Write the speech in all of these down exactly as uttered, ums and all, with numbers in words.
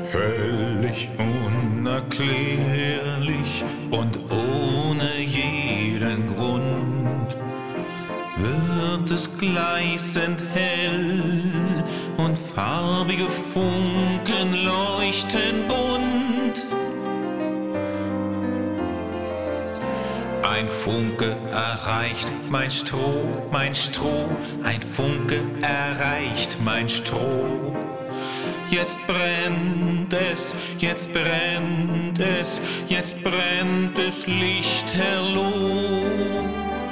Völlig unerklärlich und ohne jeden Grund wird es gleißend hell und farbige Funken leuchten bunt. Ein Funke erreicht mein Stroh, mein Stroh, ein Funke erreicht mein Stroh. Jetzt brennt es, jetzt brennt es, jetzt brennt es lichterloh.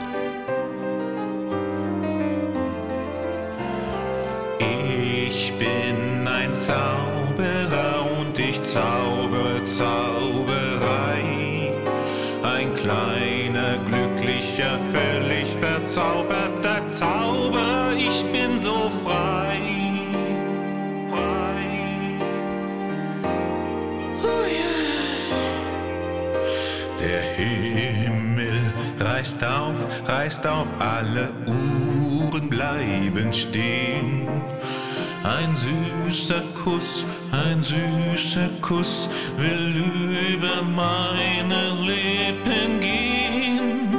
Ich bin ein Zauberer und ich zaubere Zauberei. Ein kleiner, glücklicher, völlig verzauberter Zauberer, ich bin so frei. Der Himmel reißt auf, reißt auf, alle Uhren bleiben stehen. Ein süßer Kuss, ein süßer Kuss will über meine Lippen gehen.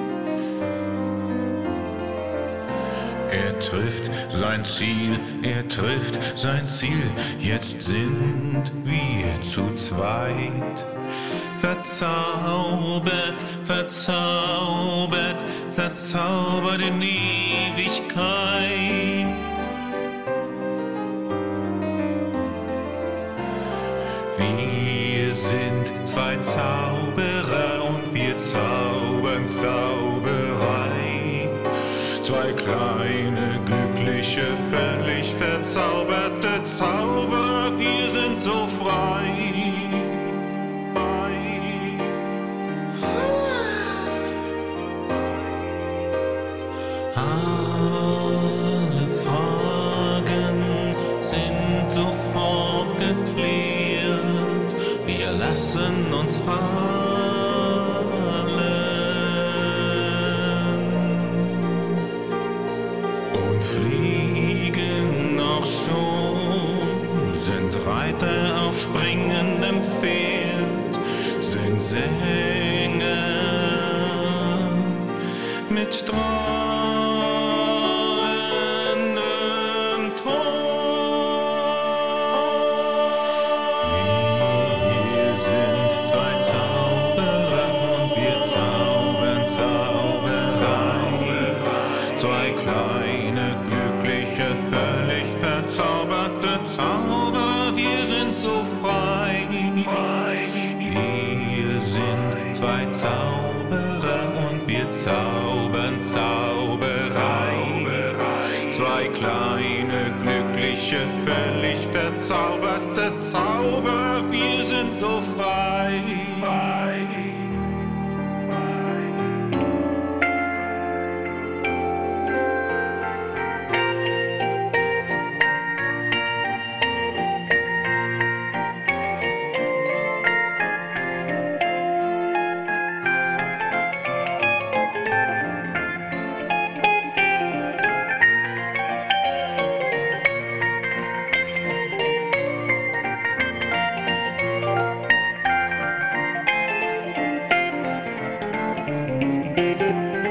Er trifft sein Ziel, er trifft sein Ziel, jetzt sind wir zu zweit. Verzaubert, verzaubert, verzaubert in Ewigkeit. Wir sind zwei Zauberer und wir zaubern Zauberei. Zwei kleine, glückliche, völlig verzauberte Zauberer, wir sind so frei. Alle Fragen sind sofort geklärt. Wir lassen uns fallen und fliegen auch schon, sind Reiter auf springendem Pferd, sind Sänger mit strahlendem Ton. Wir sind zwei Zauberer und wir zaubern Zauberei. Zwei kleine, glückliche, völlig verzauberte Zauberer, wir sind so frei. Wir sind zwei Zauberer und wir zaubern Zauberei. Zwei kleine, glückliche, völlig verzauberte Zauberer, wir sind so frei. Musik